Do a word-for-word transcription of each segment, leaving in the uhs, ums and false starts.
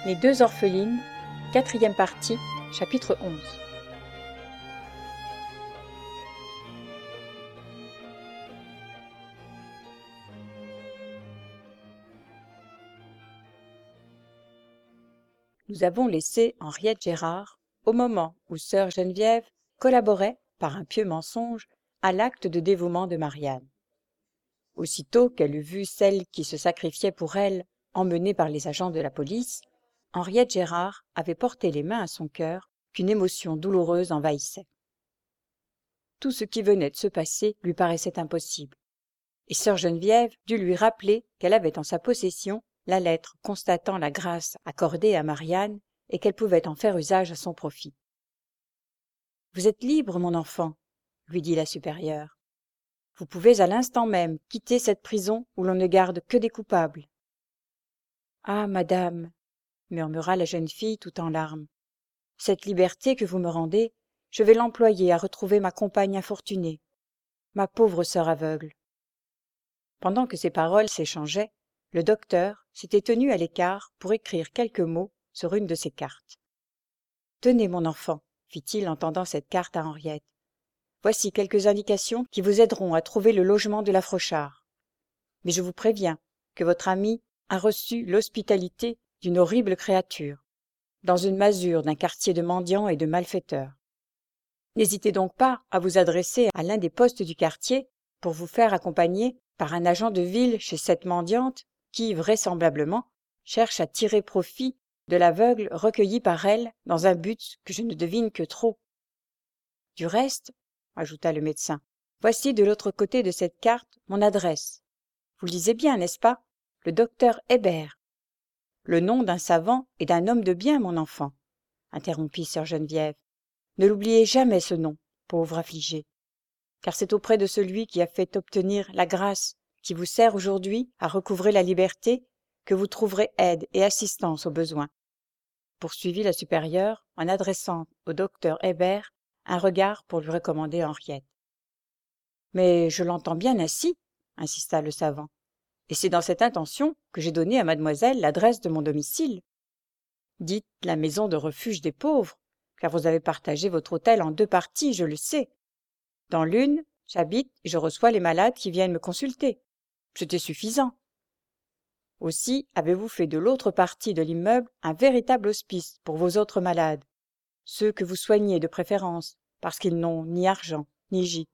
Les deux orphelines, quatrième partie, chapitre onze. Nous avons laissé Henriette Gérard au moment où sœur Geneviève collaborait, par un pieux mensonge, à l'acte de dévouement de Marianne. Aussitôt qu'elle eut vu celle qui se sacrifiait pour elle, emmenée par les agents de la police, Henriette Gérard avait porté les mains à son cœur qu'une émotion douloureuse envahissait. Tout ce qui venait de se passer lui paraissait impossible, et sœur Geneviève dut lui rappeler qu'elle avait en sa possession la lettre constatant la grâce accordée à Marianne et qu'elle pouvait en faire usage à son profit. « Vous êtes libre, mon enfant, » lui dit la supérieure. « Vous pouvez à l'instant même quitter cette prison où l'on ne garde que des coupables. »« Ah, madame, » murmura la jeune fille tout en larmes, « cette liberté que vous me rendez, je vais l'employer à retrouver ma compagne infortunée, ma pauvre sœur aveugle. » Pendant que ces paroles s'échangeaient, le docteur s'était tenu à l'écart pour écrire quelques mots sur une de ses cartes. « Tenez, mon enfant, » fit-il en tendant cette carte à Henriette. « Voici quelques indications qui vous aideront à trouver le logement de la Frochard. Mais je vous préviens que votre ami a reçu l'hospitalité d'une horrible créature, dans une masure d'un quartier de mendiants et de malfaiteurs. N'hésitez donc pas à vous adresser à l'un des postes du quartier pour vous faire accompagner par un agent de ville chez cette mendiante qui, vraisemblablement, cherche à tirer profit de l'aveugle recueilli par elle dans un but que je ne devine que trop. Du reste, ajouta le médecin, voici de l'autre côté de cette carte mon adresse. Vous lisez bien, n'est-ce pas? Le docteur Hébert. Le nom d'un savant et d'un homme de bien, mon enfant, interrompit sœur Geneviève. Ne l'oubliez jamais ce nom, pauvre affligé, car c'est auprès de celui qui a fait obtenir la grâce qui vous sert aujourd'hui à recouvrer la liberté que vous trouverez aide et assistance au besoin, poursuivit la supérieure en adressant au docteur Hébert un regard pour lui recommander Henriette. Mais je l'entends bien ainsi, insista le savant, et c'est dans cette intention que j'ai donné à mademoiselle l'adresse de mon domicile. Dites la maison de refuge des pauvres, car vous avez partagé votre hôtel en deux parties, je le sais. Dans l'une, j'habite et je reçois les malades qui viennent me consulter. C'était suffisant. Aussi avez-vous fait de l'autre partie de l'immeuble un véritable hospice pour vos autres malades, ceux que vous soignez de préférence, parce qu'ils n'ont ni argent, ni gîte.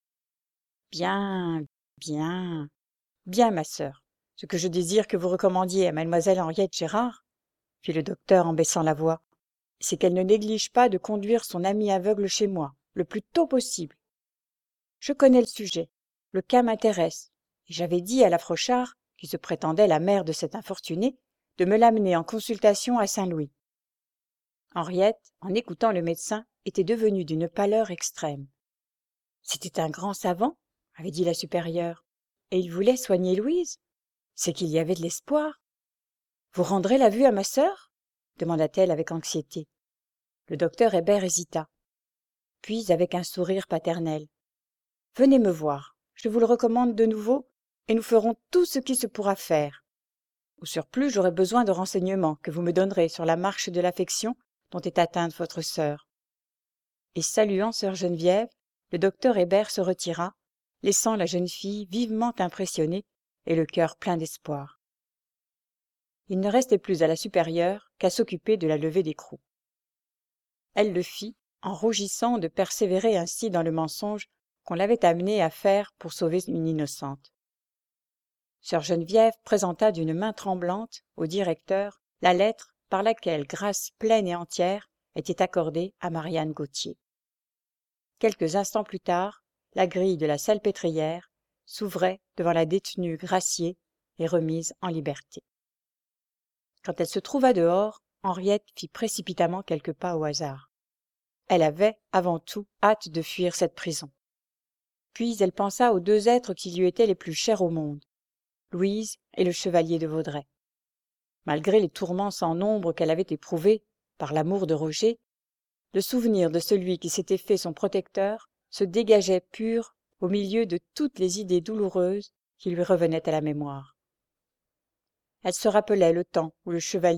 Bien, bien, bien, ma sœur, ce que je désire que vous recommandiez à mademoiselle Henriette Gérard, fit le docteur en baissant la voix, c'est qu'elle ne néglige pas de conduire son ami aveugle chez moi, le plus tôt possible. Je connais le sujet, le cas m'intéresse, et j'avais dit à la Frochard, qui se prétendait la mère de cet infortuné, de me l'amener en consultation à Saint-Louis. Henriette, en écoutant le médecin, était devenue d'une pâleur extrême. C'était un grand savant, avait dit la supérieure, et il voulait soigner Louise. C'est qu'il y avait de l'espoir. Vous rendrez la vue à ma sœur? Demanda-t-elle avec anxiété. Le docteur Hébert hésita, puis avec un sourire paternel. Venez me voir, je vous le recommande de nouveau, et nous ferons tout ce qui se pourra faire. Au surplus, j'aurai besoin de renseignements que vous me donnerez sur la marche de l'affection dont est atteinte votre sœur. Et saluant sœur Geneviève, le docteur Hébert se retira, laissant la jeune fille vivement impressionnée et le cœur plein d'espoir. Il ne restait plus à la supérieure qu'à s'occuper de la levée d'écrou. Elle le fit en rougissant de persévérer ainsi dans le mensonge qu'on l'avait amenée à faire pour sauver une innocente. Sœur Geneviève présenta d'une main tremblante au directeur la lettre par laquelle grâce pleine et entière était accordée à Marianne Gauthier. Quelques instants plus tard, la grille de la salpêtrière s'ouvrait devant la détenue graciée et remise en liberté. Quand elle se trouva dehors, Henriette fit précipitamment quelques pas au hasard. Elle avait, avant tout, hâte de fuir cette prison. Puis elle pensa aux deux êtres qui lui étaient les plus chers au monde, Louise et le chevalier de Vaudrey. Malgré les tourments sans nombre qu'elle avait éprouvés par l'amour de Roger, le souvenir de celui qui s'était fait son protecteur se dégageait pur au milieu de toutes les idées douloureuses qui lui revenaient à la mémoire. Elle se rappelait le temps où le chevalier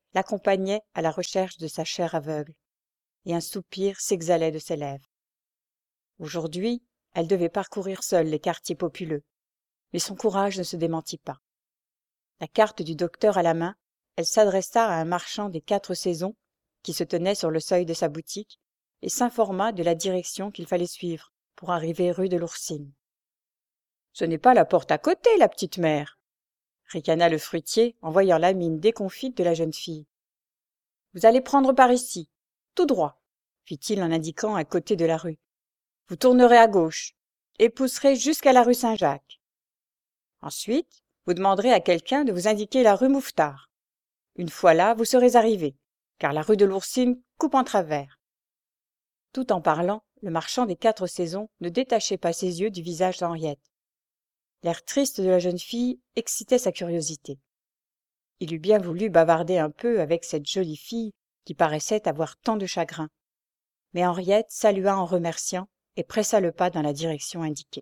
l'accompagnait à la recherche de sa chère aveugle, et un soupir s'exhalait de ses lèvres. Aujourd'hui, elle devait parcourir seule les quartiers populeux, mais son courage ne se démentit pas. La carte du docteur à la main, elle s'adressa à un marchand des quatre saisons qui se tenait sur le seuil de sa boutique et s'informa de la direction qu'il fallait suivre pour arriver rue de l'Oursine. « Ce n'est pas la porte à côté, la petite mère !» ricana le fruitier en voyant la mine déconfite de la jeune fille. « Vous allez prendre par ici, tout droit, fit-il en indiquant un côté de la rue. Vous tournerez à gauche et pousserez jusqu'à la rue Saint-Jacques. Ensuite, vous demanderez à quelqu'un de vous indiquer la rue Mouffetard. Une fois là, vous serez arrivé, car la rue de l'Oursine coupe en travers. » Tout en parlant, le marchand des quatre saisons ne détachait pas ses yeux du visage d'Henriette. L'air triste de la jeune fille excitait sa curiosité. Il eût bien voulu bavarder un peu avec cette jolie fille qui paraissait avoir tant de chagrin. Mais Henriette salua en remerciant et pressa le pas dans la direction indiquée.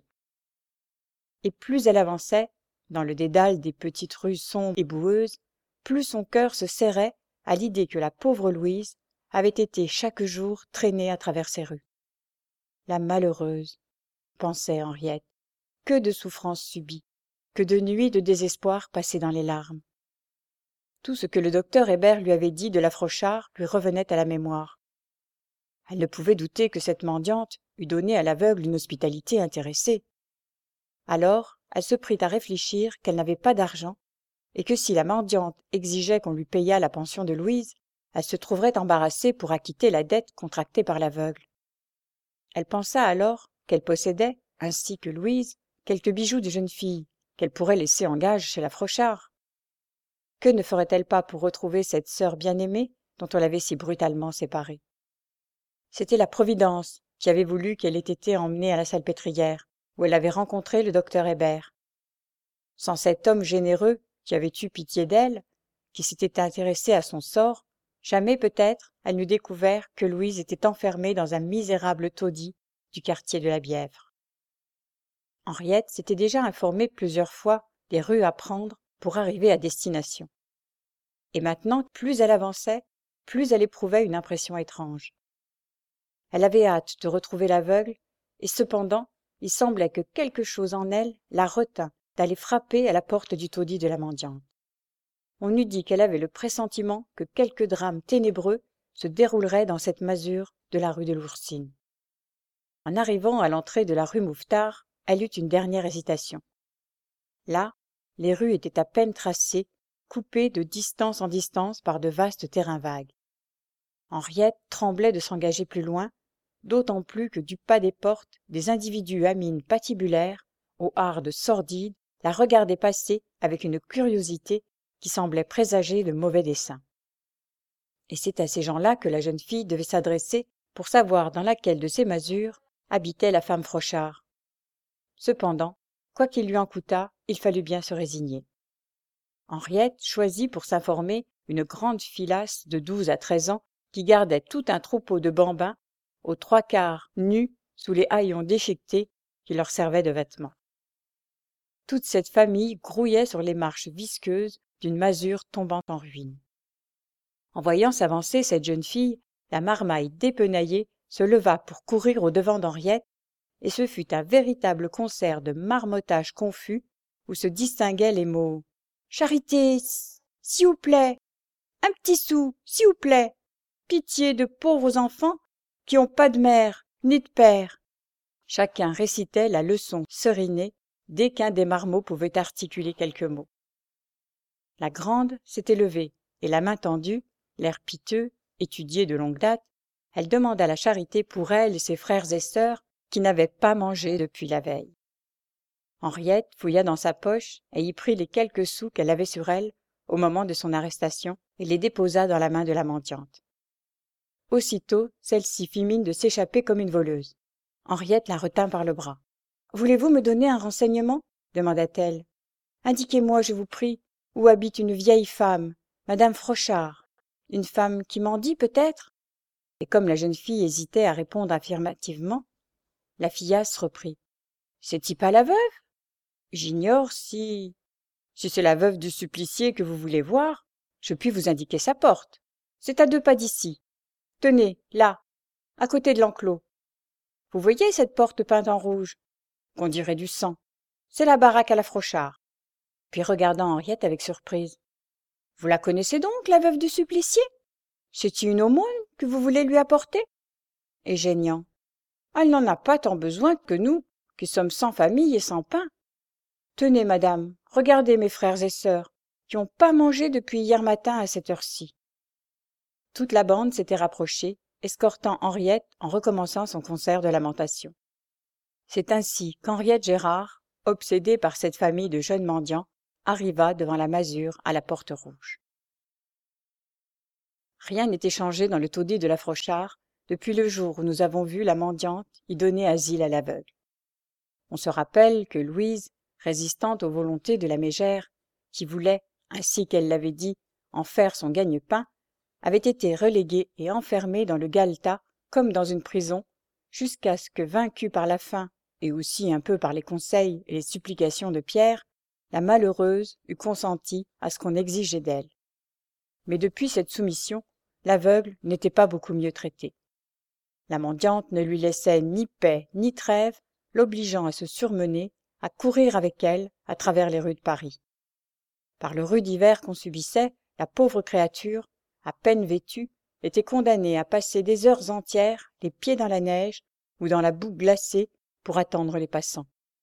Et plus elle avançait, dans le dédale des petites rues sombres et boueuses, plus son cœur se serrait à l'idée que la pauvre Louise avait été chaque jour traînée à travers ces rues. La malheureuse, pensait Henriette, que de souffrances subies, que de nuits de désespoir passées dans les larmes. Tout ce que le docteur Hébert lui avait dit de la Frochard lui revenait à la mémoire. Elle ne pouvait douter que cette mendiante eût donné à l'aveugle une hospitalité intéressée. Alors, elle se prit à réfléchir qu'elle n'avait pas d'argent, et que si la mendiante exigeait qu'on lui payât la pension de Louise, elle se trouverait embarrassée pour acquitter la dette contractée par l'aveugle. Elle pensa alors qu'elle possédait, ainsi que Louise, quelques bijoux de jeune fille qu'elle pourrait laisser en gage chez la Frochard. Que ne ferait-elle pas pour retrouver cette sœur bien-aimée dont on l'avait si brutalement séparée? C'était la Providence qui avait voulu qu'elle ait été emmenée à la Salpêtrière, où elle avait rencontré le docteur Hébert. Sans cet homme généreux qui avait eu pitié d'elle, qui s'était intéressé à son sort, jamais peut-être elle n'eût découvert que Louise était enfermée dans un misérable taudis du quartier de la Bièvre. Henriette s'était déjà informée plusieurs fois des rues à prendre pour arriver à destination. Et maintenant, plus elle avançait, plus elle éprouvait une impression étrange. Elle avait hâte de retrouver l'aveugle, et cependant, il semblait que quelque chose en elle la retint d'aller frapper à la porte du taudis de la mendiante. On eût dit qu'elle avait le pressentiment que quelque drame ténébreux se déroulerait dans cette masure de la rue de l'Oursine. En arrivant à l'entrée de la rue Mouffetard, elle eut une dernière hésitation. Là, les rues étaient à peine tracées, coupées de distance en distance par de vastes terrains vagues. Henriette tremblait de s'engager plus loin, d'autant plus que du pas des portes, des individus à mine patibulaire, aux hardes sordides, la regardaient passer avec une curiosité qui semblait présager de mauvais desseins. Et c'est à ces gens-là que la jeune fille devait s'adresser pour savoir dans laquelle de ces masures habitait la femme Frochard. Cependant, quoi qu'il lui en coûtât, il fallut bien se résigner. Henriette choisit pour s'informer une grande filasse de douze à treize ans qui gardait tout un troupeau de bambins, aux trois quarts nus sous les haillons déchiquetés qui leur servaient de vêtements. Toute cette famille grouillait sur les marches visqueuses d'une masure tombant en ruine. En voyant s'avancer cette jeune fille, la marmaille dépenaillée se leva pour courir au-devant d'Henriette, et ce fut un véritable concert de marmottage confus où se distinguaient les mots « Charité, s'il vous plaît, un petit sou, s'il vous plaît, pitié de pauvres enfants qui n'ont pas de mère ni de père ». Chacun récitait la leçon serinée dès qu'un des marmots pouvait articuler quelques mots. La grande s'était levée, et la main tendue, l'air piteux, étudié de longue date, elle demanda la charité pour elle et ses frères et sœurs qui n'avaient pas mangé depuis la veille. Henriette fouilla dans sa poche et y prit les quelques sous qu'elle avait sur elle au moment de son arrestation et les déposa dans la main de la mendiante. Aussitôt, celle-ci fit mine de s'échapper comme une voleuse. Henriette la retint par le bras. « Voulez-vous me donner un renseignement ?» demanda-t-elle. « Indiquez-moi, je vous prie, où habite une vieille femme, madame Frochard. Une femme qui mendie, peut-être ?» Et comme la jeune fille hésitait à répondre affirmativement, la fillasse reprit. « C'est-y pas la veuve ? J'ignore si... si c'est la veuve du supplicié que vous voulez voir. Je puis vous indiquer sa porte. C'est à deux pas d'ici. Tenez, là, à côté de l'enclos. Vous voyez cette porte peinte en rouge? On dirait du sang. C'est la baraque à la Frochard. » Puis regardant Henriette avec surprise. « Vous la connaissez donc, la veuve du supplicié? C'est-il une aumône que vous voulez lui apporter? » Et geignant. « Elle n'en a pas tant besoin que nous, qui sommes sans famille et sans pain. Tenez, madame, regardez mes frères et sœurs, qui n'ont pas mangé depuis hier matin à cette heure-ci. » Toute la bande s'était rapprochée, escortant Henriette en recommençant son concert de lamentation. C'est ainsi qu'Henriette Gérard, obsédée par cette famille de jeunes mendiants, arriva devant la masure à la porte rouge. Rien n'était changé dans le taudis de la Frochard depuis le jour où nous avons vu la mendiante y donner asile à l'aveugle. On se rappelle que Louise, résistante aux volontés de la mégère, qui voulait, ainsi qu'elle l'avait dit, en faire son gagne-pain, avait été reléguée et enfermée dans le galetas comme dans une prison, jusqu'à ce que, vaincue par la faim et aussi un peu par les conseils et les supplications de Pierre, la malheureuse eût consenti à ce qu'on exigeait d'elle. Mais depuis cette soumission, l'aveugle n'était pas beaucoup mieux traité. La mendiante ne lui laissait ni paix ni trêve, l'obligeant à se surmener, à courir avec elle à travers les rues de Paris. Par le rude hiver qu'on subissait, la pauvre créature, à peine vêtue, était condamnée à passer des heures entières, les pieds dans la neige ou dans la boue glacée, pour attendre les passants.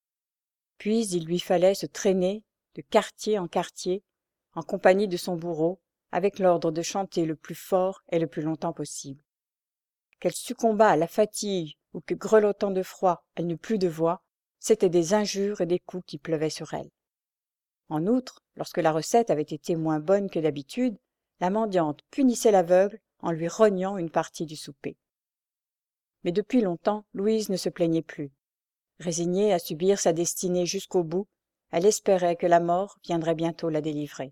Puis il lui fallait se traîner de quartier en quartier, en compagnie de son bourreau, avec l'ordre de chanter le plus fort et le plus longtemps possible. Qu'elle succombât à la fatigue ou que, grelottant de froid, elle n'eût plus de voix, c'étaient des injures et des coups qui pleuvaient sur elle. En outre, lorsque la recette avait été moins bonne que d'habitude, la mendiante punissait l'aveugle en lui rognant une partie du souper. Mais depuis longtemps, Louise ne se plaignait plus. Résignée à subir sa destinée jusqu'au bout, elle espérait que la mort viendrait bientôt la délivrer.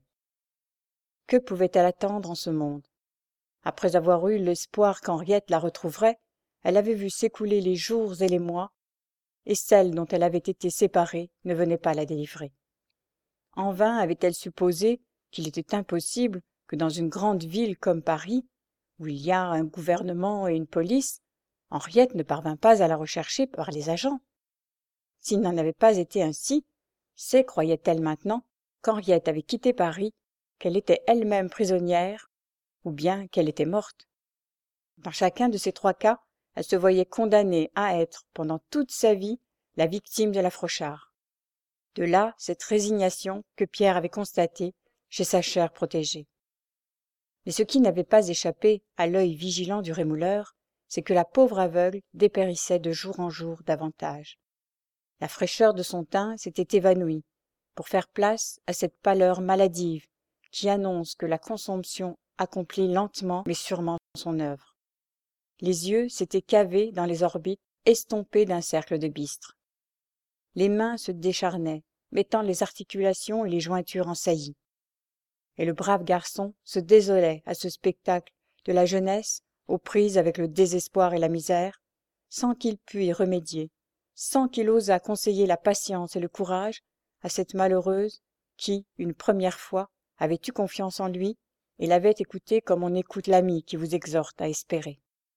Que pouvait-elle attendre en ce monde? Après avoir eu l'espoir qu'Henriette la retrouverait, elle avait vu s'écouler les jours et les mois, et celle dont elle avait été séparée ne venait pas la délivrer. En vain avait-elle supposé qu'il était impossible que dans une grande ville comme Paris, où il y a un gouvernement et une police, Henriette ne parvint pas à la rechercher par les agents. S'il n'en avait pas été ainsi, c'est, croyait-elle maintenant, qu'Henriette avait quitté Paris, qu'elle était elle-même prisonnière, ou bien qu'elle était morte. Dans chacun de ces trois cas, elle se voyait condamnée à être, pendant toute sa vie, la victime de la Frochard. De là cette résignation que Pierre avait constatée chez sa chère protégée. Mais ce qui n'avait pas échappé à l'œil vigilant du rémouleur, c'est que la pauvre aveugle dépérissait de jour en jour davantage. La fraîcheur de son teint s'était évanouie, pour faire place à cette pâleur maladive qui annonce que la consomption accomplit lentement mais sûrement son œuvre. Les yeux s'étaient cavés dans les orbites estompées d'un cercle de bistre. Les mains se décharnaient, mettant les articulations et les jointures en saillie. Et le brave garçon se désolait à ce spectacle de la jeunesse aux prises avec le désespoir et la misère, sans qu'il pût y remédier, sans qu'il osât conseiller la patience et le courage à cette malheureuse qui, une première fois, avait eu confiance en lui et l'avait écouté comme on écoute l'ami qui vous exhorte à espérer.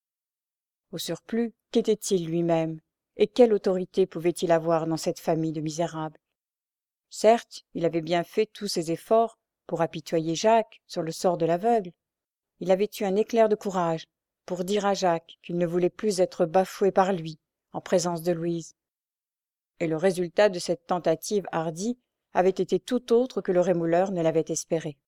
Au surplus, qu'était-il lui-même, et quelle autorité pouvait-il avoir dans cette famille de misérables? Certes, il avait bien fait tous ses efforts pour apitoyer Jacques sur le sort de l'aveugle. Il avait eu un éclair de courage pour dire à Jacques qu'il ne voulait plus être bafoué par lui en présence de Louise. Et le résultat de cette tentative hardie avait été tout autre que le rémouleur ne l'avait espéré.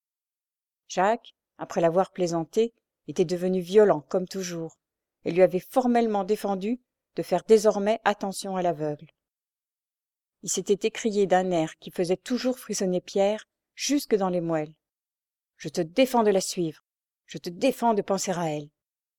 Jacques, après l'avoir plaisanté, était devenu violent comme toujours, et lui avait formellement défendu de faire désormais attention à l'aveugle. Il s'était écrié d'un air qui faisait toujours frissonner Pierre jusque dans les moelles. « Je te défends de la suivre, je te défends de penser à elle. »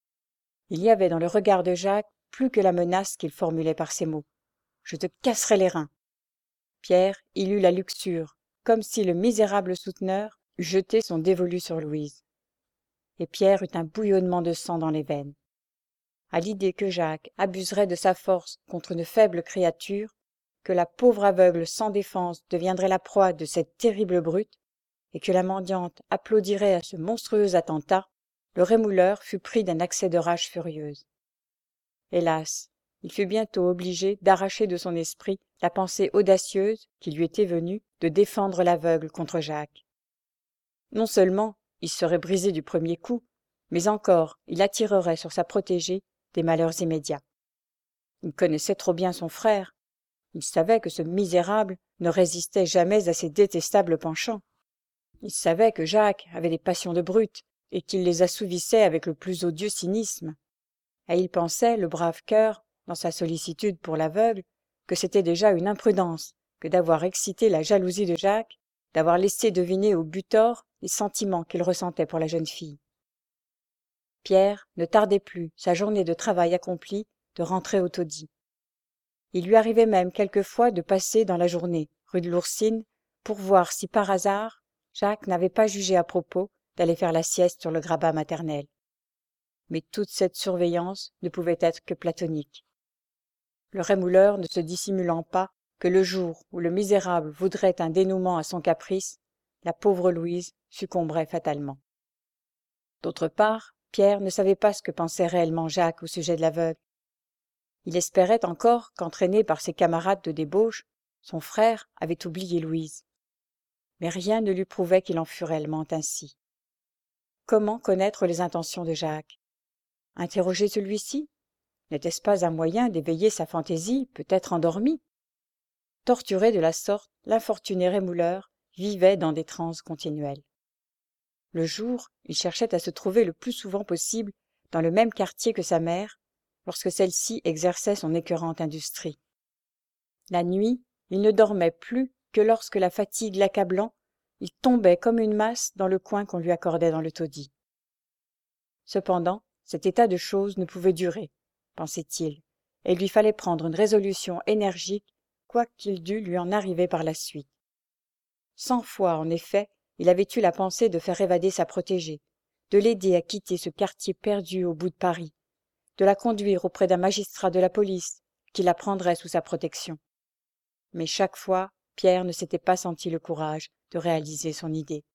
Il y avait dans le regard de Jacques plus que la menace qu'il formulait par ces mots. « Je te casserai les reins. » Pierre, il eut la luxure, comme si le misérable souteneur eût jeté son dévolu sur Louise. Et Pierre eut un bouillonnement de sang dans les veines. À l'idée que Jacques abuserait de sa force contre une faible créature, que la pauvre aveugle sans défense deviendrait la proie de cette terrible brute, et que la mendiante applaudirait à ce monstrueux attentat, le rémouleur fut pris d'un accès de rage furieuse. Hélas, il fut bientôt obligé d'arracher de son esprit la pensée audacieuse qui lui était venue de défendre l'aveugle contre Jacques. Non seulement il serait brisé du premier coup, mais encore il attirerait sur sa protégée des malheurs immédiats. Il connaissait trop bien son frère. Il savait que ce misérable ne résistait jamais à ses détestables penchants. Il savait que Jacques avait des passions de brute et qu'il les assouvissait avec le plus odieux cynisme. Et il pensait, le brave cœur, dans sa sollicitude pour l'aveugle, que c'était déjà une imprudence que d'avoir excité la jalousie de Jacques, d'avoir laissé deviner au butor les sentiments qu'il ressentait pour la jeune fille. Pierre ne tardait plus, sa journée de travail accomplie, de rentrer au taudis. Il lui arrivait même quelquefois de passer dans la journée, rue de l'Oursine, pour voir si par hasard Jacques n'avait pas jugé à propos d'aller faire la sieste sur le grabat maternel. Mais toute cette surveillance ne pouvait être que platonique. Le rémouleur ne se dissimulant pas que le jour où le misérable voudrait un dénouement à son caprice, la pauvre Louise succomberait fatalement. D'autre part, Pierre ne savait pas ce que pensait réellement Jacques au sujet de l'aveugle. Il espérait encore qu'entraîné par ses camarades de débauche, son frère avait oublié Louise. Mais rien ne lui prouvait qu'il en fût réellement ainsi. Comment connaître les intentions de Jacques? Interroger celui-ci? N'était-ce pas un moyen d'éveiller sa fantaisie, peut-être endormie? Torturé de la sorte, l'infortuné rémouleur vivait dans des transes continuelles. Le jour, il cherchait à se trouver le plus souvent possible dans le même quartier que sa mère, lorsque celle-ci exerçait son écœurante industrie. La nuit, il ne dormait plus que lorsque la fatigue l'accablant, il tombait comme une masse dans le coin qu'on lui accordait dans le taudis. Cependant, cet état de choses ne pouvait durer, pensait-il, et il lui fallait prendre une résolution énergique, quoi qu'il dût lui en arriver par la suite. Cent fois, en effet, il avait eu la pensée de faire évader sa protégée, de l'aider à quitter ce quartier perdu au bout de Paris, de la conduire auprès d'un magistrat de la police qui la prendrait sous sa protection. Mais chaque fois, Pierre ne s'était pas senti le courage de réaliser son idée.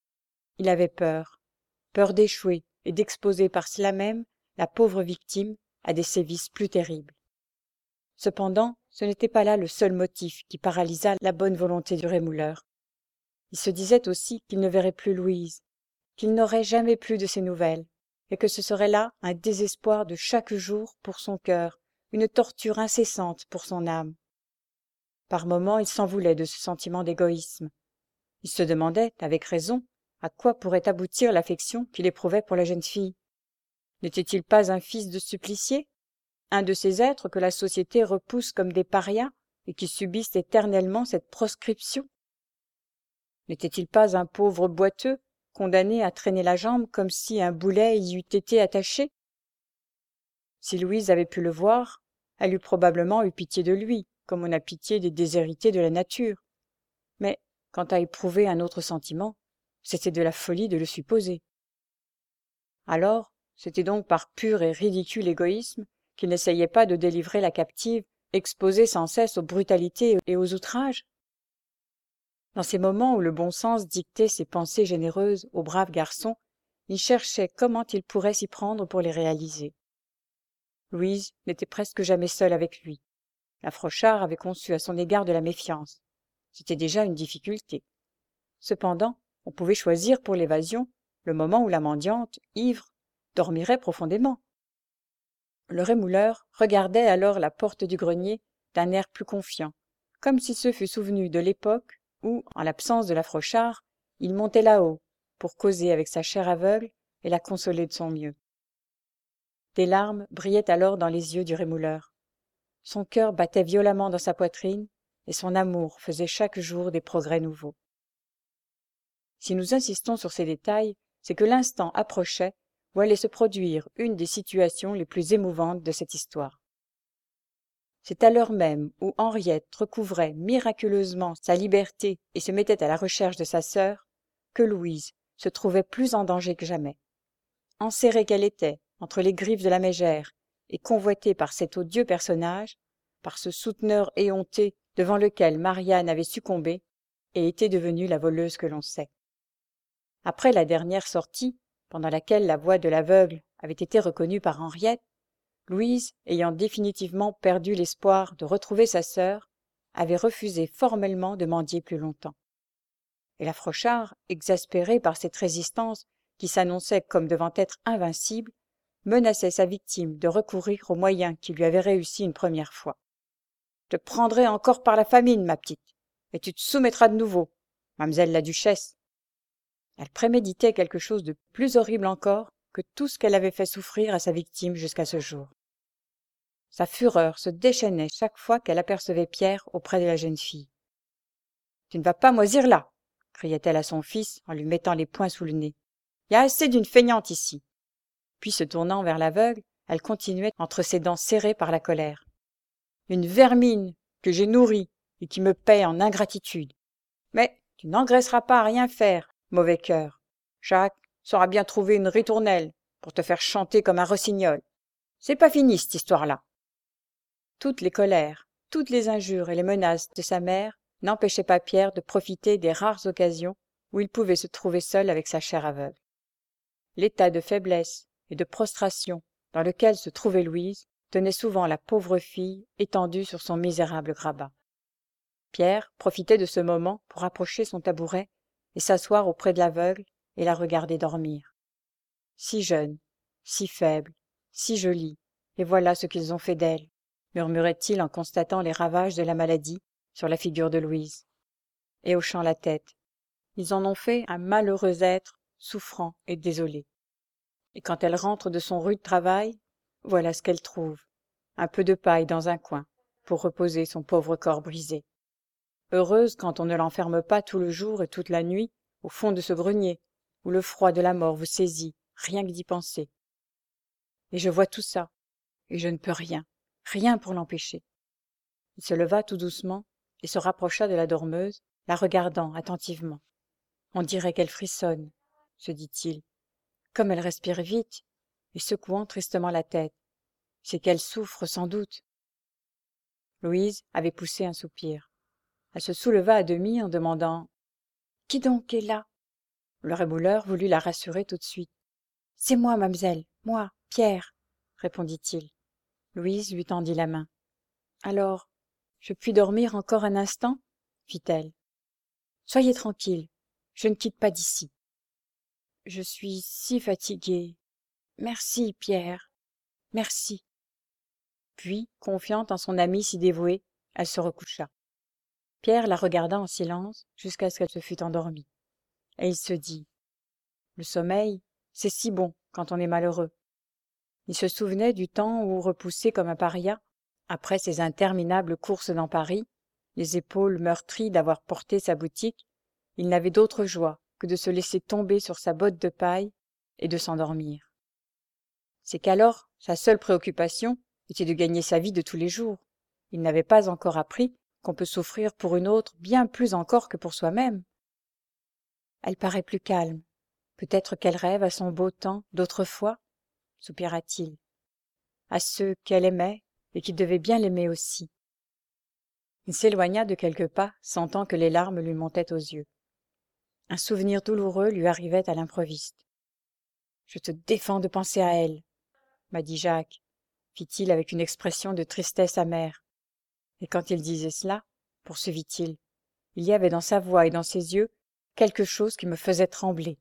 Il avait peur, peur d'échouer et d'exposer par cela même la pauvre victime à des sévices plus terribles. Cependant, ce n'était pas là le seul motif qui paralysa la bonne volonté du rémouleur. Il se disait aussi qu'il ne verrait plus Louise, qu'il n'aurait jamais plus de ses nouvelles, et que ce serait là un désespoir de chaque jour pour son cœur, une torture incessante pour son âme. Par moments, il s'en voulait de ce sentiment d'égoïsme. Il se demandait, avec raison, à quoi pourrait aboutir l'affection qu'il éprouvait pour la jeune fille. N'était-il pas un fils de supplicié, un de ces êtres que la société repousse comme des parias et qui subissent éternellement cette proscription? N'était-il pas un pauvre boiteux, condamné à traîner la jambe comme si un boulet y eût été attaché? Si Louise avait pu le voir, elle eût probablement eu pitié de lui, comme on a pitié des déshérités de la nature. Mais quant à éprouver un autre sentiment, c'était de la folie de le supposer. Alors, c'était donc par pur et ridicule égoïsme qu'il n'essayait pas de délivrer la captive, exposée sans cesse aux brutalités et aux outrages? Dans ces moments où le bon sens dictait ses pensées généreuses au brave garçon, il cherchait comment il pourrait s'y prendre pour les réaliser. Louise n'était presque jamais seule avec lui. La Frochard avait conçu à son égard de la méfiance. C'était déjà une difficulté. Cependant, on pouvait choisir pour l'évasion le moment où la mendiante, ivre, dormirait profondément. Le rémouleur regardait alors la porte du grenier d'un air plus confiant, comme s'il se fût souvenu de l'époque où, en l'absence de la Frochard, il montait là-haut pour causer avec sa chère aveugle et la consoler de son mieux. Des larmes brillaient alors dans les yeux du rémouleur. Son cœur battait violemment dans sa poitrine et son amour faisait chaque jour des progrès nouveaux. Si nous insistons sur ces détails, c'est que l'instant approchait où allait se produire une des situations les plus émouvantes de cette histoire. C'est à l'heure même où Henriette recouvrait miraculeusement sa liberté et se mettait à la recherche de sa sœur, que Louise se trouvait plus en danger que jamais. Enserrée qu'elle était entre les griffes de la mégère et convoitée par cet odieux personnage, par ce souteneur éhonté devant lequel Marianne avait succombé et était devenue la voleuse que l'on sait. Après la dernière sortie, pendant laquelle la voix de l'aveugle avait été reconnue par Henriette, Louise, ayant définitivement perdu l'espoir de retrouver sa sœur, avait refusé formellement de mendier plus longtemps. Et la Frochard, exaspérée par cette résistance qui s'annonçait comme devant être invincible, menaçait sa victime de recourir aux moyens qui lui avaient réussi une première fois. « Je te prendrai encore par la famine, ma petite, et tu te soumettras de nouveau, mademoiselle la duchesse. » Elle préméditait quelque chose de plus horrible encore que tout ce qu'elle avait fait souffrir à sa victime jusqu'à ce jour. Sa fureur se déchaînait chaque fois qu'elle apercevait Pierre auprès de la jeune fille. « Tu ne vas pas moisir là !» criait-elle à son fils en lui mettant les poings sous le nez. « Il y a assez d'une feignante ici !» Puis, se tournant vers l'aveugle, elle continuait entre ses dents serrées par la colère. « Une vermine que j'ai nourrie et qui me paie en ingratitude. Mais tu n'engraisseras pas à rien faire, mauvais cœur. Jacques saura bien trouver une ritournelle pour te faire chanter comme un rossignol. C'est pas fini, cette histoire-là. » Toutes les colères, toutes les injures et les menaces de sa mère n'empêchaient pas Pierre de profiter des rares occasions où il pouvait se trouver seul avec sa chère aveugle. L'état de faiblesse et de prostration dans lequel se trouvait Louise tenait souvent la pauvre fille étendue sur son misérable grabat. Pierre profitait de ce moment pour approcher son tabouret et s'asseoir auprès de l'aveugle et la regarder dormir. Si jeune, si faible, si jolie, et voilà ce qu'ils ont fait d'elle, murmurait-il en constatant les ravages de la maladie sur la figure de Louise. Et hochant la tête, ils en ont fait un malheureux être souffrant et désolé. Et quand elle rentre de son rude travail, voilà ce qu'elle trouve, un peu de paille dans un coin, pour reposer son pauvre corps brisé. Heureuse quand on ne l'enferme pas tout le jour et toute la nuit au fond de ce grenier, où le froid de la mort vous saisit, rien que d'y penser. Et je vois tout ça, et je ne peux rien, rien pour l'empêcher. Il se leva tout doucement et se rapprocha de la dormeuse, la regardant attentivement. On dirait qu'elle frissonne, se dit-il, comme elle respire vite, et secouant tristement la tête. C'est qu'elle souffre sans doute. Louise avait poussé un soupir. Elle se souleva à demi en demandant « Qui donc est là ?» Le rémouleur voulut la rassurer tout de suite. « C'est moi, mademoiselle, moi, Pierre, » répondit-il. Louise lui tendit la main. « Alors, je puis dormir encore un instant ?» fit-elle. « Soyez tranquille, je ne quitte pas d'ici. »« Je suis si fatiguée. Merci, Pierre, merci. » Puis, confiante en son amie si dévouée, elle se recoucha. Pierre la regarda en silence jusqu'à ce qu'elle se fût endormie. Et il se dit « Le sommeil, c'est si bon quand on est malheureux. » Il se souvenait du temps où, repoussé comme un paria, après ses interminables courses dans Paris, les épaules meurtries d'avoir porté sa boutique, il n'avait d'autre joie que de se laisser tomber sur sa botte de paille et de s'endormir. C'est qu'alors, sa seule préoccupation était de gagner sa vie de tous les jours. Il n'avait pas encore appris qu'on peut souffrir pour une autre bien plus encore que pour soi-même. Elle paraît plus calme. Peut-être qu'elle rêve à son beau temps d'autrefois, soupira-t-il, à ceux qu'elle aimait et qui devaient bien l'aimer aussi. Il s'éloigna de quelques pas, sentant que les larmes lui montaient aux yeux. Un souvenir douloureux lui arrivait à l'improviste. « Je te défends de penser à elle, » m'a dit Jacques, fit-il avec une expression de tristesse amère. Et quand il disait cela, poursuivit-il, il y avait dans sa voix et dans ses yeux quelque chose qui me faisait trembler.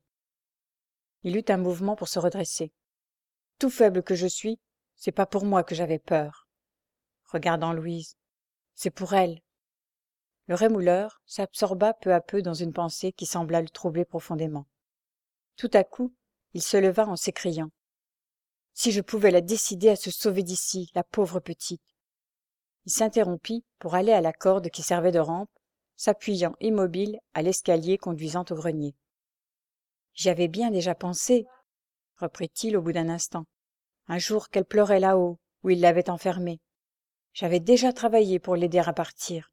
Il eut un mouvement pour se redresser. « Tout faible que je suis, c'est pas pour moi que j'avais peur. » Regardant Louise, « C'est pour elle. » Le rémouleur s'absorba peu à peu dans une pensée qui sembla le troubler profondément. Tout à coup, il se leva en s'écriant « Si je pouvais la décider à se sauver d'ici, la pauvre petite !» Il s'interrompit pour aller à la corde qui servait de rampe, s'appuyant immobile à l'escalier conduisant au grenier. « J'y avais bien déjà pensé, » reprit-il au bout d'un instant, un jour qu'elle pleurait là-haut, où il l'avait enfermée. J'avais déjà travaillé pour l'aider à partir.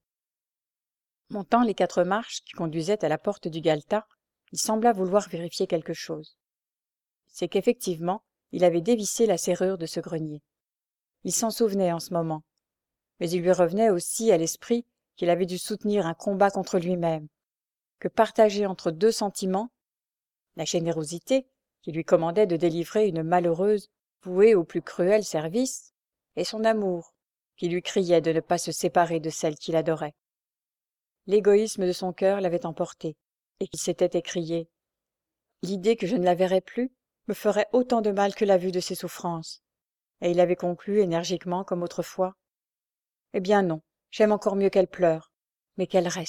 Montant les quatre marches qui conduisaient à la porte du galetas, il sembla vouloir vérifier quelque chose. C'est qu'effectivement, il avait dévissé la serrure de ce grenier. Il s'en souvenait en ce moment, mais il lui revenait aussi à l'esprit qu'il avait dû soutenir un combat contre lui-même, que partagé entre deux sentiments, la générosité qui lui commandait de délivrer une malheureuse vouée au plus cruel service, et son amour qui lui criait de ne pas se séparer de celle qu'il adorait. L'égoïsme de son cœur l'avait emporté, et il s'était écrié « L'idée que je ne la verrais plus me ferait autant de mal que la vue de ses souffrances. » Et il avait conclu énergiquement comme autrefois « Eh bien non, j'aime encore mieux qu'elle pleure, mais qu'elle reste. »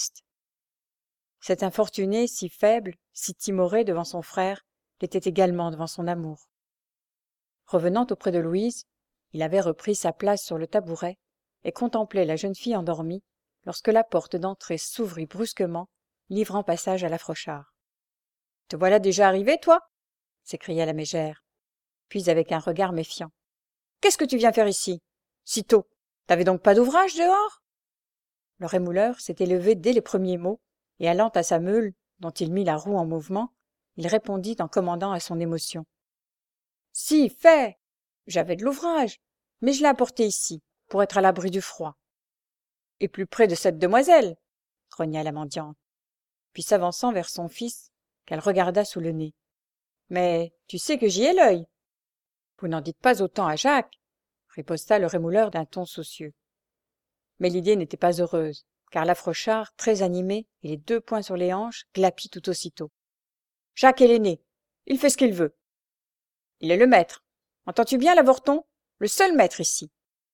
Cet infortuné, si faible, si timoré devant son frère, l'était également devant son amour. Revenant auprès de Louise, il avait repris sa place sur le tabouret et contemplait la jeune fille endormie lorsque la porte d'entrée s'ouvrit brusquement, livrant passage à Lafrochard. « Te voilà déjà arrivé, toi » s'écria la mégère, puis avec un regard méfiant. « Qu'est-ce que tu viens faire ici, si tôt? T'avais donc pas d'ouvrage dehors ?» Le rémouleur s'était levé dès les premiers mots, et allant à sa meule, dont il mit la roue en mouvement, il répondit en commandant à son émotion. « Si, fait. J'avais de l'ouvrage, mais je l'ai apporté ici, pour être à l'abri du froid. »« Et plus près de cette demoiselle » grogna la mendiante, puis s'avançant vers son fils, qu'elle regarda sous le nez. « Mais tu sais que j'y ai l'œil. »« Vous n'en dites pas autant à Jacques, » riposta le rémouleur d'un ton soucieux. Mais l'idée n'était pas heureuse, car Lafrochard, très animé et les deux poings sur les hanches, glapit tout aussitôt. « Jacques est l'aîné. Il fait ce qu'il veut. Il est le maître. Entends-tu bien, l'avorton? Le seul maître ici. »«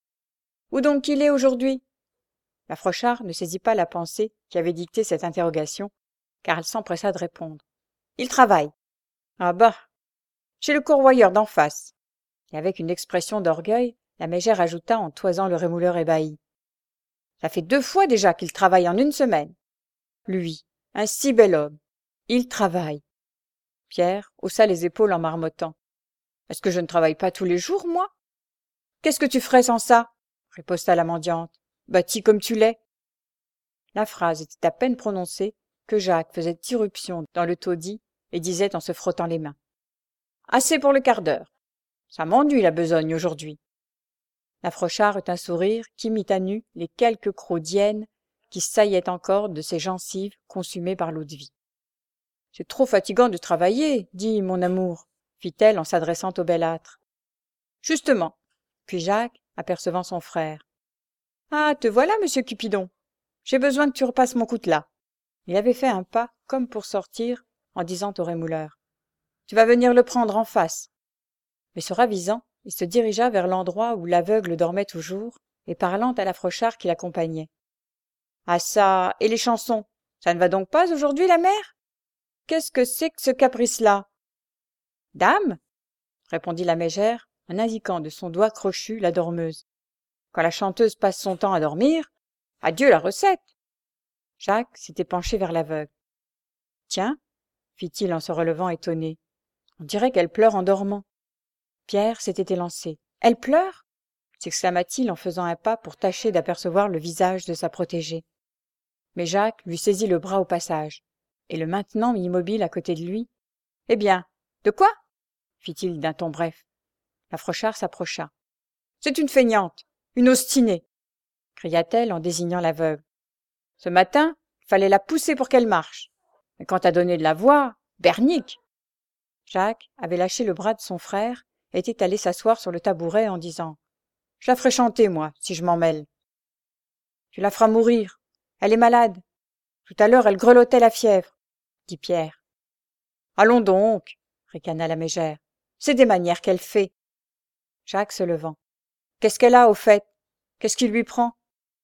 Où donc il est aujourd'hui ?» Lafrochard ne saisit pas la pensée qui avait dicté cette interrogation, car elle s'empressa de répondre. « Il travaille. »« Ah bah, chez le corroyeur d'en face. » Et avec une expression d'orgueil, la mégère ajouta en toisant le rémouleur ébahi. « Ça fait deux fois déjà qu'il travaille en une semaine. Lui, un si bel homme. Il travaille. » Pierre haussa les épaules en marmottant. « Est-ce que je ne travaille pas tous les jours, moi ?»« Qu'est-ce que tu ferais sans ça ?» riposta la mendiante. « Bâti comme tu l'es. » La phrase était à peine prononcée que Jacques faisait irruption dans le taudis et disait en se frottant les mains. « Assez pour le quart d'heure. Ça m'ennuie la besogne aujourd'hui. » Lafrochard eut un sourire qui mit à nu les quelques crocs d'hyène qui saillaient encore de ses gencives consumées par l'eau-de-vie. « C'est trop fatigant de travailler, dis, mon amour, » fit-elle en s'adressant au belâtre. « Justement, » puis Jacques, apercevant son frère. « Ah, te voilà, monsieur Cupidon. J'ai besoin que tu repasses mon coutelas. » Il avait fait un pas comme pour sortir en disant au rémouleur. « Tu vas venir le prendre en face. » Mais se ravisant, il se dirigea vers l'endroit où l'aveugle dormait toujours, et parlant à Lafrochard qui l'accompagnait. « Ah ça, et les chansons, ça ne va donc pas aujourd'hui, la mère? Qu'est-ce que c'est que ce caprice-là ?»« Dame, » répondit la mégère, en indiquant de son doigt crochu la dormeuse. « Quand la chanteuse passe son temps à dormir, adieu la recette. » Jacques s'était penché vers l'aveugle. « Tiens, » fit-il en se relevant étonné, « on dirait qu'elle pleure en dormant. » Pierre s'était élancé. « Elle pleure » s'exclama-t-il en faisant un pas pour tâcher d'apercevoir le visage de sa protégée. Mais Jacques lui saisit le bras au passage, et le maintenant immobile à côté de lui. « Eh bien, de quoi ?» fit-il d'un ton bref. Lafrochard s'approcha. « C'est une feignante, une ostinée !» cria-t-elle en désignant l'aveugle. « Ce matin, il fallait la pousser pour qu'elle marche. Mais quand t'as donné de la voix, bernique !» Jacques avait lâché le bras de son frère et était allé s'asseoir sur le tabouret en disant « Je la ferai chanter, moi, si je m'en mêle. »« Tu la feras mourir. Elle est malade. Tout à l'heure, elle grelottait la fièvre, » dit Pierre. « Allons donc, » ricana la mégère. « C'est des manières qu'elle fait. » Jacques se levant. « Qu'est-ce qu'elle a, au fait? Qu'est-ce qui lui prend ?»«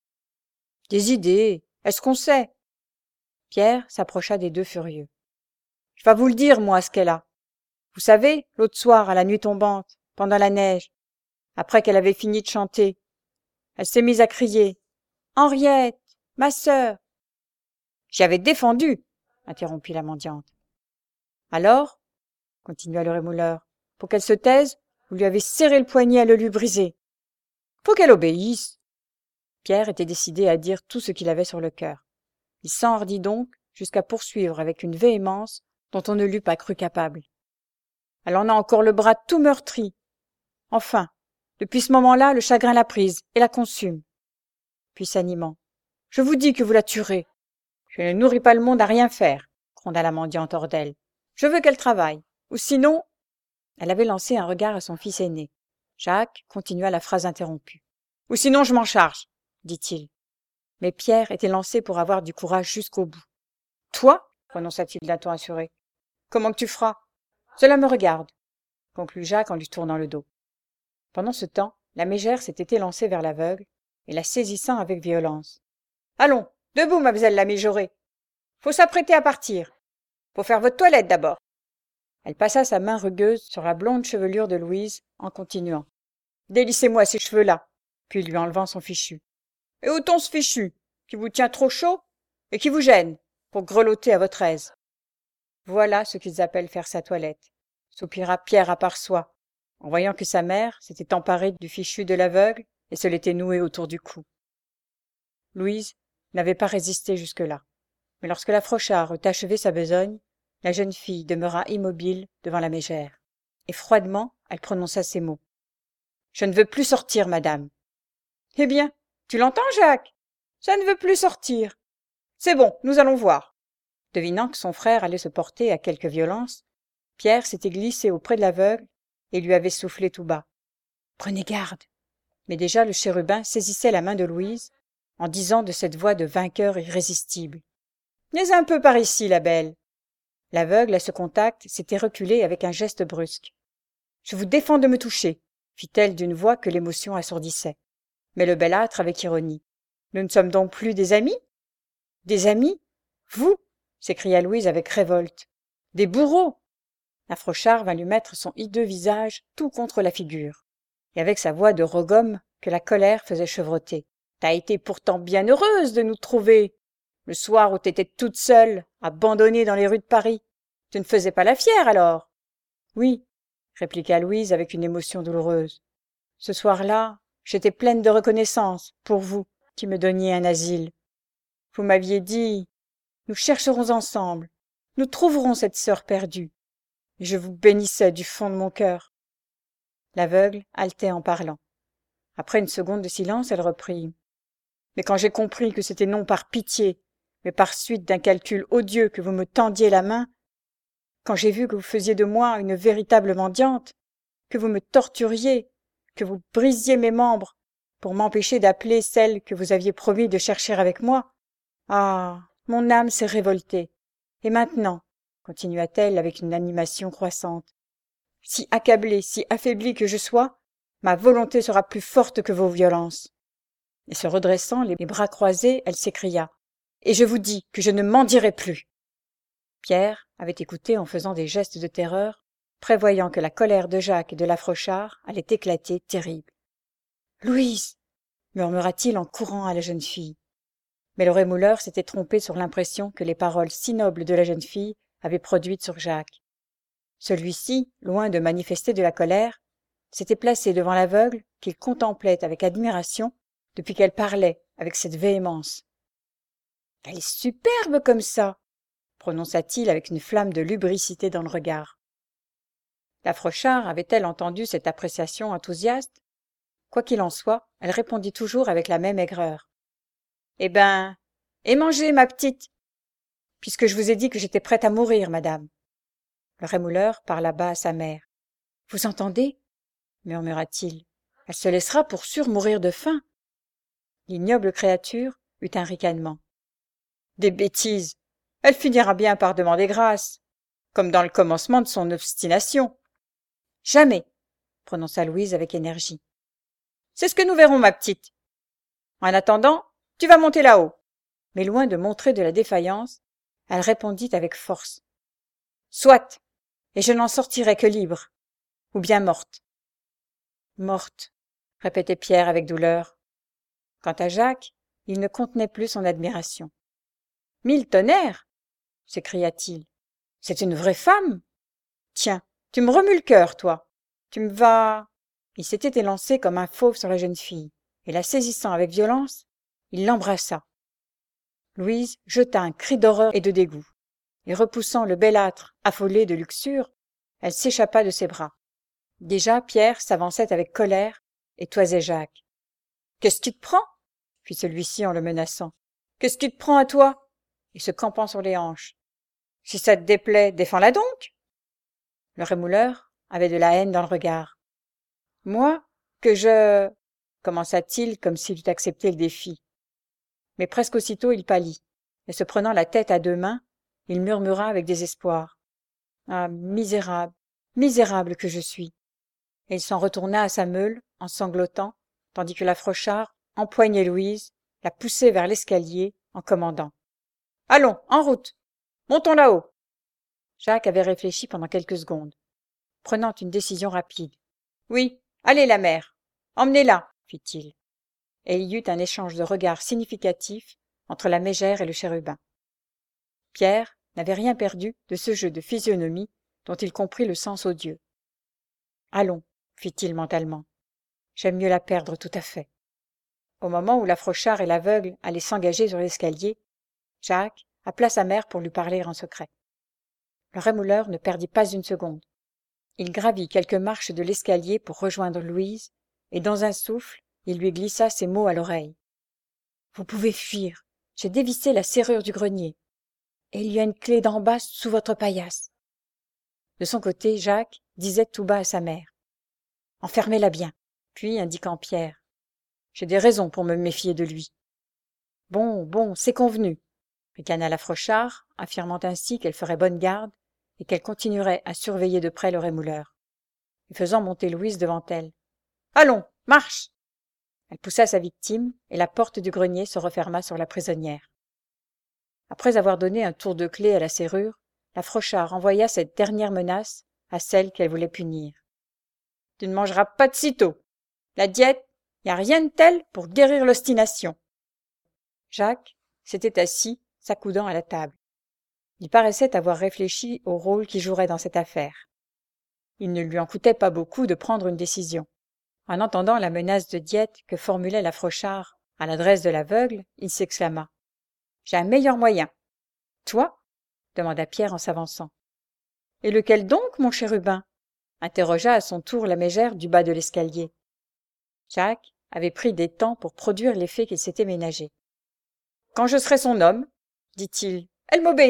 Des idées. Est-ce qu'on sait ?» Pierre s'approcha des deux furieux. « Je vas vous le dire, moi, ce qu'elle a. Vous savez, l'autre soir, à la nuit tombante, pendant la neige, après qu'elle avait fini de chanter, elle s'est mise à crier « Henriette, ma sœur !»« J'y avais défendu !» interrompit la mendiante. « Alors, » continua le rémouleur, « pour qu'elle se taise, vous lui avez serré le poignet à le lui briser. Faut qu'elle obéisse. » Pierre était décidé à dire tout ce qu'il avait sur le cœur. Il s'enhardit donc jusqu'à poursuivre avec une véhémence dont on ne l'eût pas cru capable. Elle en a encore le bras tout meurtri. Enfin, depuis ce moment-là, le chagrin l'a prise et la consume. Puis s'animant. « Je vous dis que vous la tuerez. Je ne nourris pas le monde à rien faire, » gronda la mendiante hors d'elle. Je veux qu'elle travaille. Ou sinon… » Elle avait lancé un regard à son fils aîné. Jacques continua la phrase interrompue. « Ou sinon je m'en charge, dit-il. » Mais Pierre était lancé pour avoir du courage jusqu'au bout. « Toi » prononça-t-il d'un ton assuré. « Comment que tu feras ? Cela me regarde, » conclut Jacques en lui tournant le dos. Pendant ce temps, la mégère s'était élancée vers l'aveugle et la saisissant avec violence. « Allons, debout, mademoiselle la mijaurée. Faut s'apprêter à partir. Faut faire votre toilette d'abord. » Elle passa sa main rugueuse sur la blonde chevelure de Louise en continuant. « Délissez-moi ces cheveux-là, » puis lui enlevant son fichu. « Et ôtons ce fichu, qui vous tient trop chaud et qui vous gêne, pour grelotter à votre aise. » Voilà ce qu'ils appellent faire sa toilette, soupira Pierre à part soi, en voyant que sa mère s'était emparée du fichu de l'aveugle et se l'était noué autour du cou. Louise n'avait pas résisté jusque-là, mais lorsque la Frochard eut achevé sa besogne, la jeune fille demeura immobile devant la mégère, et froidement elle prononça ces mots. « Je ne veux plus sortir, madame. »« Eh bien, tu l'entends, Jacques ? Ça ne veut plus sortir. C'est bon, nous allons voir. » Devinant que son frère allait se porter à quelque violence, Pierre s'était glissé auprès de l'aveugle et lui avait soufflé tout bas. « Prenez garde !» Mais déjà le chérubin saisissait la main de Louise en disant de cette voix de vainqueur irrésistible. « Venez un peu par ici, la belle. » L'aveugle, à ce contact, s'était reculée avec un geste brusque. « Je vous défends de me toucher, » fit-elle d'une voix que l'émotion assourdissait. Mais le bellâtre avec ironie. « Nous ne sommes donc plus des amis ?»« Des amis ? Vous ?» s'écria Louise avec révolte. « Des bourreaux !» La Frochard vint lui mettre son hideux visage tout contre la figure, et avec sa voix de rogome que la colère faisait chevrotter. « T'as été pourtant bien heureuse de nous trouver, le soir où t'étais toute seule, abandonnée dans les rues de Paris. Tu ne faisais pas la fière alors ?»« Oui, » répliqua Louise avec une émotion douloureuse. « Ce soir-là, j'étais pleine de reconnaissance pour vous qui me donniez un asile. Vous m'aviez dit… Nous chercherons ensemble, nous trouverons cette sœur perdue. Et je vous bénissais du fond de mon cœur. » L'aveugle haletait en parlant. Après une seconde de silence, elle reprit. « Mais quand j'ai compris que c'était non par pitié, mais par suite d'un calcul odieux que vous me tendiez la main, quand j'ai vu que vous faisiez de moi une véritable mendiante, que vous me torturiez, que vous brisiez mes membres pour m'empêcher d'appeler celle que vous aviez promis de chercher avec moi, ah, mon âme s'est révoltée. Et maintenant, continua-t-elle avec une animation croissante, si accablée, si affaiblie que je sois, ma volonté sera plus forte que vos violences. » Et se redressant, les bras croisés, elle s'écria. « Et je vous dis que je ne mendirai plus. » Pierre avait écouté en faisant des gestes de terreur, prévoyant que la colère de Jacques et de la Frochard allait éclater terrible. « Louise !» murmura-t-il en courant à la jeune fille. Mais le rémouleur s'était trompé sur l'impression que les paroles si nobles de la jeune fille avaient produite sur Jacques. Celui-ci, loin de manifester de la colère, s'était placé devant l'aveugle qu'il contemplait avec admiration depuis qu'elle parlait avec cette véhémence. « Elle est superbe comme ça !» prononça-t-il avec une flamme de lubricité dans le regard. La Frochard avait-elle entendu cette appréciation enthousiaste ? Quoi qu'il en soit, elle répondit toujours avec la même aigreur. « Eh ben, et mangez, ma petite, puisque je vous ai dit que j'étais prête à mourir, madame. » Le rémouleur parla bas à sa mère. « Vous entendez ?» murmura-t-il. « Elle se laissera pour sûr mourir de faim. » L'ignoble créature eut un ricanement. « Des bêtises. Elle finira bien par demander grâce, comme dans le commencement de son obstination. »« Jamais !» prononça Louise avec énergie. « C'est ce que nous verrons, ma petite. En attendant, tu vas monter là-haut. » Mais loin de montrer de la défaillance, elle répondit avec force. « Soit, et je n'en sortirai que libre, ou bien morte. »« Morte, » répétait Pierre avec douleur. Quant à Jacques, il ne contenait plus son admiration. « Mille tonnerres !» s'écria-t-il. « C'est une vraie femme. Tiens, tu me remues le cœur, toi. Tu me vas… » Il s'était élancé comme un fauve sur la jeune fille, et la saisissant avec violence, il l'embrassa. Louise jeta un cri d'horreur et de dégoût, et repoussant le bellâtre affolé de luxure, elle s'échappa de ses bras. Déjà Pierre s'avançait avec colère et toisait Jacques. « Qu'est-ce qui te prend ?» fit celui-ci en le menaçant. « Qu'est-ce qui te prend à toi ?» et se campant sur les hanches. Si ça te déplaît, défends-la donc. Le rémouleur avait de la haine dans le regard. Moi, que je... commença-t-il comme s'il eût accepté le défi. Mais presque aussitôt il pâlit, et se prenant la tête à deux mains, il murmura avec désespoir. Ah, misérable, misérable que je suis. Et il s'en retourna à sa meule, en sanglotant, tandis que la Frochard empoignait Louise, la poussait vers l'escalier, en commandant. Allons, en route. Montons là-haut. Jacques avait réfléchi pendant quelques secondes, prenant une décision rapide. Oui, allez, la mère. Emmenez-la, fit-il. Et il y eut un échange de regards significatifs entre la mégère et le chérubin. Pierre n'avait rien perdu de ce jeu de physionomie dont il comprit le sens odieux. Allons, fit-il mentalement. J'aime mieux la perdre tout à fait. Au moment où la Frochard et l'aveugle allaient s'engager sur l'escalier, Jacques appela sa mère pour lui parler en secret. Le rémouleur ne perdit pas une seconde. Il gravit quelques marches de l'escalier pour rejoindre Louise, et dans un souffle, il lui glissa ces mots à l'oreille. « Vous pouvez fuir. J'ai dévissé la serrure du grenier. Et il y a une clé d'en bas sous votre paillasse. » De son côté, Jacques disait tout bas à sa mère. « Enfermez-la bien. » Puis, indiquant Pierre. « J'ai des raisons pour me méfier de lui. »« Bon, bon, c'est convenu. » ricana la Frochard, affirmant ainsi qu'elle ferait bonne garde et qu'elle continuerait à surveiller de près le rémouleur, et faisant monter Louise devant elle. « Allons, marche !» Elle poussa sa victime, et la porte du grenier se referma sur la prisonnière. Après avoir donné un tour de clé à la serrure, la Frochard envoya cette dernière menace à celle qu'elle voulait punir. « Tu ne mangeras pas de sitôt. La diète, y a rien de tel pour guérir l'obstination. » Jacques s'était assis, s'accoudant à la table. Il paraissait avoir réfléchi au rôle qu'il jouerait dans cette affaire. Il ne lui en coûtait pas beaucoup de prendre une décision. En entendant la menace de diète que formulait la Frochard à l'adresse de l'aveugle, il s'exclama. « J'ai un meilleur moyen. »« Toi ?» demanda Pierre en s'avançant. « Et lequel donc, mon chérubin ?» interrogea à son tour la mégère du bas de l'escalier. Jacques avait pris des temps pour produire l'effet qu'il s'était ménagé. « Quand je serai son homme, dit-il, elle m'obéira. »«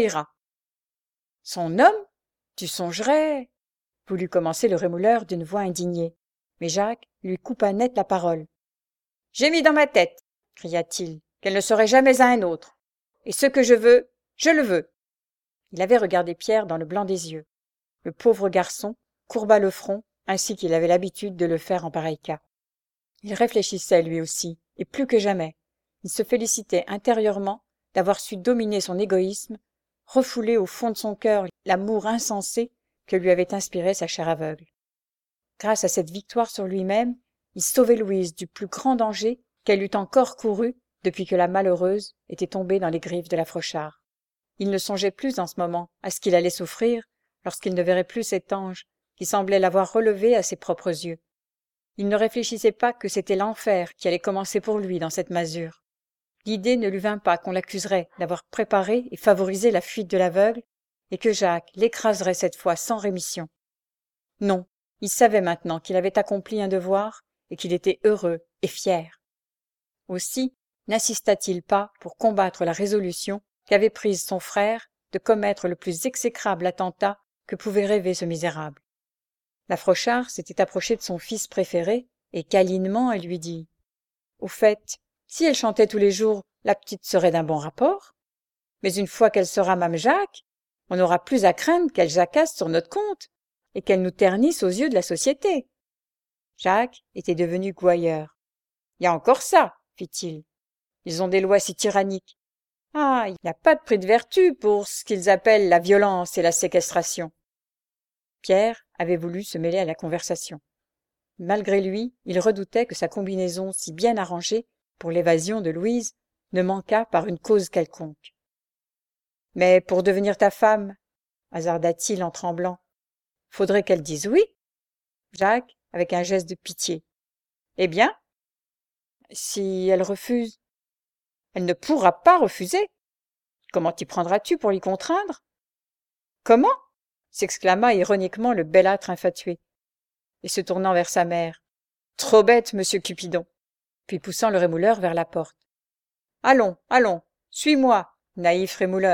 Son homme ? Tu songerais » voulut commencer le rémouleur d'une voix indignée, mais Jacques lui coupa net la parole. « J'ai mis dans ma tête, cria-t-il, qu'elle ne serait jamais à un autre. Et ce que je veux, je le veux. » Il avait regardé Pierre dans le blanc des yeux. Le pauvre garçon courba le front, ainsi qu'il avait l'habitude de le faire en pareil cas. Il réfléchissait lui aussi, et plus que jamais. Il se félicitait intérieurement d'avoir su dominer son égoïsme, refouler au fond de son cœur l'amour insensé que lui avait inspiré sa chère aveugle. Grâce à cette victoire sur lui-même, il sauvait Louise du plus grand danger qu'elle eût encore couru depuis que la malheureuse était tombée dans les griffes de la Frochard. Il ne songeait plus en ce moment à ce qu'il allait souffrir lorsqu'il ne verrait plus cet ange qui semblait l'avoir relevé à ses propres yeux. Il ne réfléchissait pas que c'était l'enfer qui allait commencer pour lui dans cette masure. L'idée ne lui vint pas qu'on l'accuserait d'avoir préparé et favorisé la fuite de l'aveugle et que Jacques l'écraserait cette fois sans rémission. Non, il savait maintenant qu'il avait accompli un devoir et qu'il était heureux et fier. Aussi n'insista-t-il pas pour combattre la résolution qu'avait prise son frère de commettre le plus exécrable attentat que pouvait rêver ce misérable. La Frochard s'était approchée de son fils préféré et câlinement elle lui dit « Au fait, si elle chantait tous les jours, la petite serait d'un bon rapport. Mais une fois qu'elle sera Mame Jacques, on n'aura plus à craindre qu'elle jacasse sur notre compte et qu'elle nous ternisse aux yeux de la société. » Jacques était devenu gouailleur. « Il y a encore ça, fit-il. Ils ont des lois si tyranniques. Ah, il n'y a pas de prix de vertu pour ce qu'ils appellent la violence et la séquestration. » Pierre avait voulu se mêler à la conversation. Malgré lui, il redoutait que sa combinaison si bien arrangée pour l'évasion de Louise ne manquât par une cause quelconque. « Mais pour devenir ta femme, hasarda-t-il en tremblant, faudrait qu'elle dise oui. » Jacques, avec un geste de pitié. « Eh bien, si elle refuse, elle ne pourra pas refuser. Comment t'y prendras-tu pour l'y contraindre ?»« Comment ?» s'exclama ironiquement le belâtre infatué, et se tournant vers sa mère. « Trop bête, monsieur Cupidon !» Puis poussant le rémouleur vers la porte. « Allons, allons, suis-moi, naïf rémouleur. »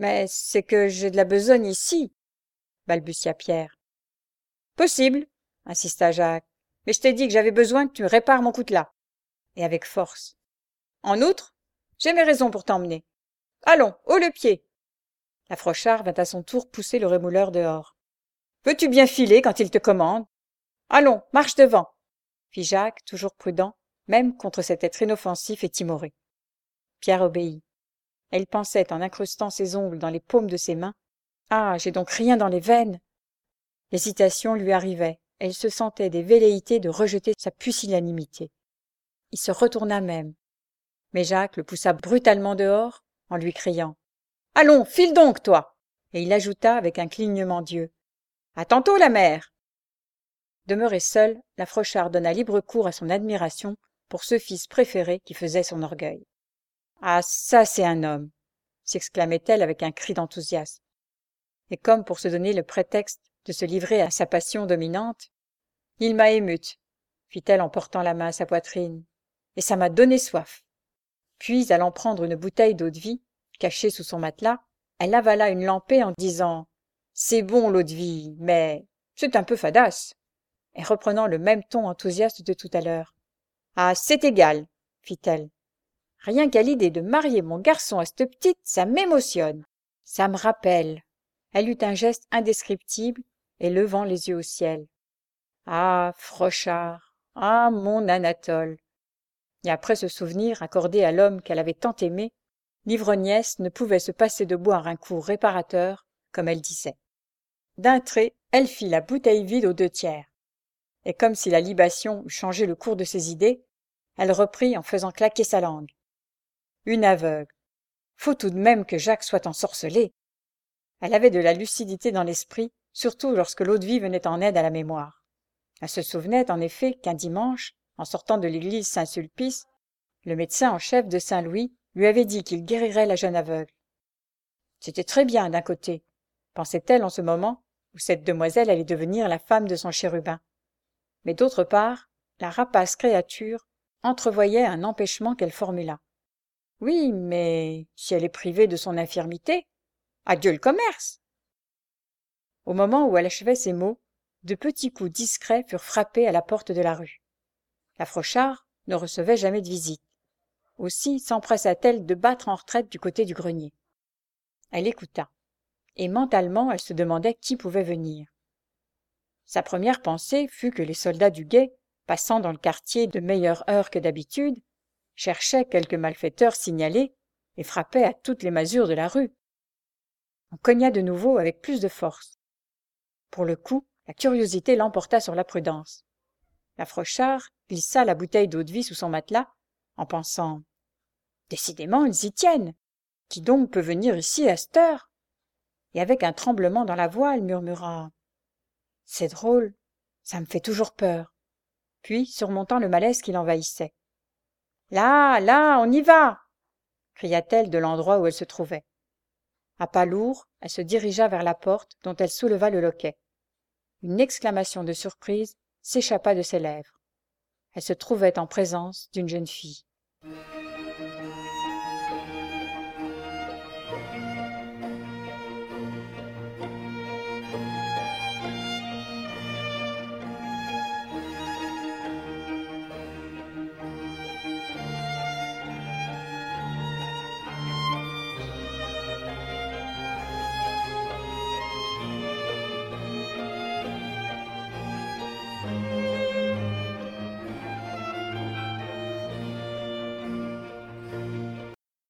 Mais c'est que j'ai de la besogne ici, balbutia Pierre. Possible, insista Jacques, mais je t'ai dit que j'avais besoin que tu répares mon coutelas. Et avec force. En outre, j'ai mes raisons pour t'emmener. Allons, haut le pied. La Frochard vint à son tour pousser le rémouleur dehors. Veux-tu bien filer quand il te commande? Allons, marche devant, fit Jacques, toujours prudent, même contre cet être inoffensif et timoré. Pierre obéit. Elle pensait, en incrustant ses ongles dans les paumes de ses mains. Ah, j'ai donc rien dans les veines. L'hésitation lui arrivait, elle se sentait des velléités de rejeter sa pusillanimité. Il se retourna même. Mais Jacques le poussa brutalement dehors, en lui criant « Allons, file donc, toi !» Et il ajouta avec un clignement d'yeux « À tantôt, la mère !» Demeurée seule, la Frochard donna libre cours à son admiration pour ce fils préféré qui faisait son orgueil. « Ah, ça, c'est un homme !» s'exclamait-elle avec un cri d'enthousiasme. Et comme pour se donner le prétexte de se livrer à sa passion dominante, « Il m'a émute !» fit-elle en portant la main à sa poitrine, « et ça m'a donné soif !» Puis, allant prendre une bouteille d'eau-de-vie, cachée sous son matelas, elle avala une lampée en disant « C'est bon l'eau-de-vie, mais c'est un peu fadasse !» et reprenant le même ton enthousiaste de tout à l'heure. « Ah, c'est égal !» fit-elle. « Rien qu'à l'idée de marier mon garçon à cette petite, ça m'émotionne. Ça me rappelle. » Elle eut un geste indescriptible et levant les yeux au ciel. « Ah, Frochard, ah, mon Anatole !» Et après ce souvenir accordé à l'homme qu'elle avait tant aimé, l'ivrognesse ne pouvait se passer de boire un coup réparateur, comme elle disait. D'un trait, elle fit la bouteille vide aux deux tiers. Et comme si la libation eût changé le cours de ses idées, elle reprit en faisant claquer sa langue. Une aveugle. Faut tout de même que Jacques soit ensorcelé. Elle avait de la lucidité dans l'esprit, surtout lorsque l'eau-de-vie venait en aide à la mémoire. Elle se souvenait en effet qu'un dimanche, en sortant de l'église Saint-Sulpice, le médecin en chef de Saint-Louis lui avait dit qu'il guérirait la jeune aveugle. C'était très bien d'un côté, pensait-elle en ce moment où cette demoiselle allait devenir la femme de son chérubin. Mais d'autre part, la rapace créature entrevoyait un empêchement qu'elle formula. Oui, mais si elle est privée de son infirmité, adieu le commerce. Au moment où elle achevait ces mots, de petits coups discrets furent frappés à la porte de la rue. La Frochard ne recevait jamais de visite. Aussi s'empressa-t-elle de battre en retraite du côté du grenier. Elle écouta, et mentalement elle se demandait qui pouvait venir. Sa première pensée fut que les soldats du guet, passant dans le quartier de meilleure heure que d'habitude, cherchaient quelque malfaiteur signalé et frappaient à toutes les masures de la rue. On cogna de nouveau avec plus de force. Pour le coup, la curiosité l'emporta sur la prudence. La Frochard glissa la bouteille d'eau-de-vie sous son matelas, en pensant « Décidément, ils y tiennent. Qui donc peut venir ici à cette heure ?» Et avec un tremblement dans la voix, elle murmura « C'est drôle, ça me fait toujours peur. » Puis, surmontant le malaise qui l'envahissait. « Là, là, on y va !» cria-t-elle de l'endroit où elle se trouvait. À pas lourds, elle se dirigea vers la porte dont elle souleva le loquet. Une exclamation de surprise s'échappa de ses lèvres. Elle se trouvait en présence d'une jeune fille.